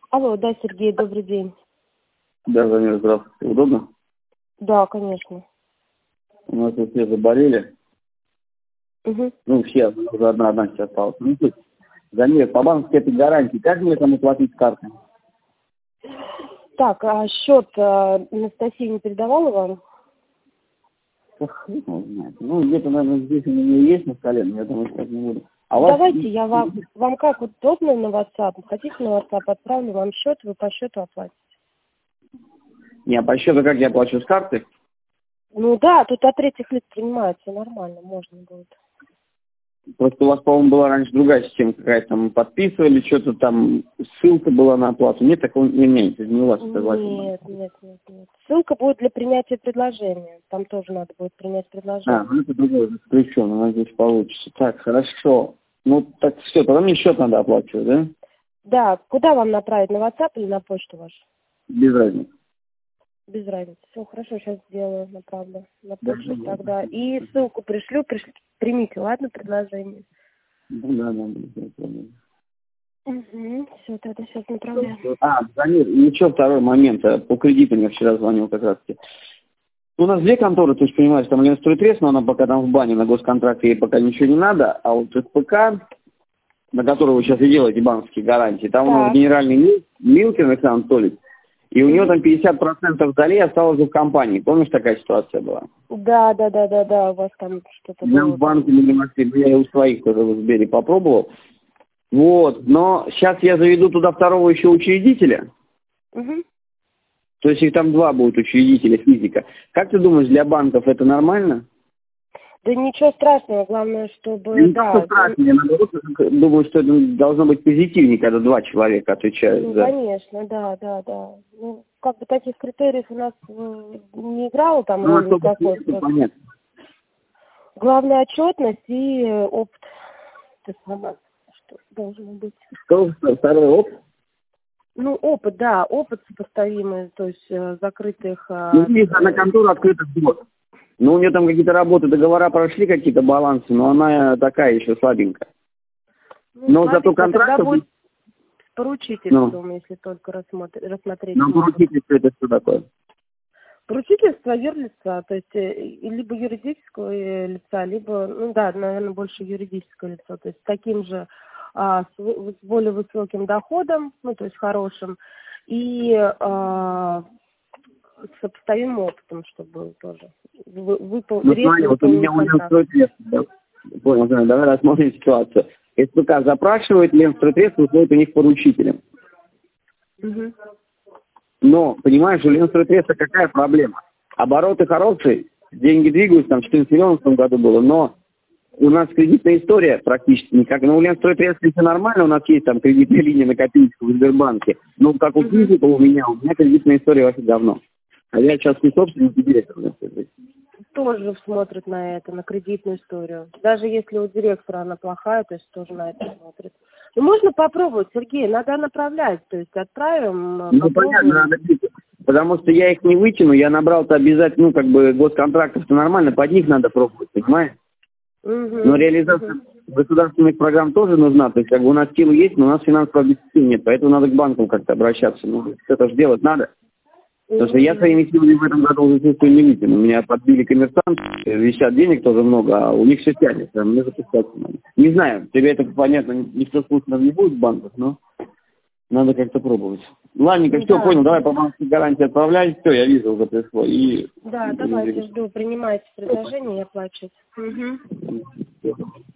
Алло, да, Сергей, добрый день. Да, Замир, здравствуйте. Удобно? Да, конечно. У нас тут все заболели. Угу. Ну, все, уже одна сейчас осталась. Ну, тут, Замир, по банковской этой гарантии, как мне там оплатить с карты? Так, а счет Анастасия не передавала вам? Да хрен его знает. Ну, где-то, наверное, здесь у меня есть на столе, но я думаю, сказать не буду. А у вас... Давайте я вам как удобно на WhatsApp? Хотите на WhatsApp отправлю вам счет, вы по счету оплатите. Не, а по счету как я плачу с карты? Ну да, тут от третьих лиц принимается, нормально, можно будет. Просто у вас, по-моему, была раньше другая система какая-то, там подписывали, что-то там, ссылка была на оплату. Нет, такого не имеется, не у вас согласен. Нет. Ссылка будет для принятия предложения. Там тоже надо будет принять предложение. Ну это другое, исключено, у нас здесь получится. Так, хорошо. Ну, так все, тогда мне счет надо оплачивать, да? Да, куда вам направить, на WhatsApp или на почту вашу? Без разницы. Без разницы. Все, хорошо, сейчас сделаю, направлю на Да, почту да, тогда. И ссылку пришлю, примите, ладно, предложение? да. Угу, все, тогда сейчас направляю. Замир, и еще второй момент. По кредиту я вчера звонил как раз таки. У нас две конторы, ты же понимаешь, там Ленстройтрес, но она пока там в бане на госконтракте, ей пока ничего не надо, а вот СПК, на которой вы сейчас и делаете банковские гарантии, там у нас генеральный Милкин Александр Анатольевич, и у него там 50% долей осталось в компании. Помнишь, такая ситуация была? Да, у вас там что-то было. Нам в банке не могли, я у своих тоже в Сбере попробовал. Вот, но сейчас я заведу туда второго еще учредителя. Угу. То есть их там два будут учредителя физика. Как ты думаешь, для банков это нормально? Да ничего страшного, главное, чтобы... Ничего страшного, я наоборот думаю, что это должно быть позитивнее, когда два человека отвечают Ну, за... конечно, да. Ну, как бы таких критериев у нас не играло там Ну, роли никакой. понятно. Главное отчетность и опыт. Это самое, что должно быть. Что, второй опыт? Ну, опыт, да, опыт сопоставимый, то есть закрытых... Ну, видишь, она контора открыта год. Ну, у нее там какие-то работы, договора прошли, какие-то балансы, но она такая еще слабенькая. Но зато контракт... Тогда будет с поручительством, если только рассмотреть. Ну, поручительство это что такое? Поручительство юрлица, то есть либо юридического лица, либо, ну да, наверное, больше юридическое лицо, то есть с таким же, с более высоким доходом, ну, то есть хорошим, и с сопоставимым опытом, чтобы был тоже. Ну, смотри, вот у меня Ленстройтрес, понял, давай рассмотрим ситуацию. СПК запрашивает, Ленстройтрес выходит у них поручителем. Угу. Но, понимаешь, у Ленстройтреса какая проблема? Обороты хорошие, деньги двигаются, там в 2014 году было, но у нас кредитная история практически никак. Ну, у Ленстройтресса все нормально, у нас есть там кредитная линия накопительская в Сбербанке, но как у физика у меня кредитная история вообще давно. А я сейчас не собственник и директор. Тоже смотрит на это, на кредитную историю. Даже если у директора она плохая, то есть тоже на это смотрит. Ну, можно попробовать, Сергей, надо направлять, то есть отправим. Ну, понятно, надо бить. Потому что я их не вытяну, я набрал-то обязательно, ну, как бы, госконтрактов-то нормально, под них надо пробовать, понимаешь? Но реализация государственных программ тоже нужна, то есть, как бы, у нас силы есть, но у нас финансового обеспечения нет, поэтому надо к банкам как-то обращаться, ну, это же делать надо. Потому что я своими силами в этом году уже чувствую не вытяну. Меня подбили коммерсанты, висят денег тоже много, а у них все тянется, мне запускаться надо. Не знаю, тебе это понятно, никто слушать нас не будет в банках, но надо как-то пробовать. Ладненько, все, понял, давай по банковской гарантии отправляй, все, я вижу, уже пришло. И... Да, давайте, жду, принимайте предложение и оплачивать. Угу.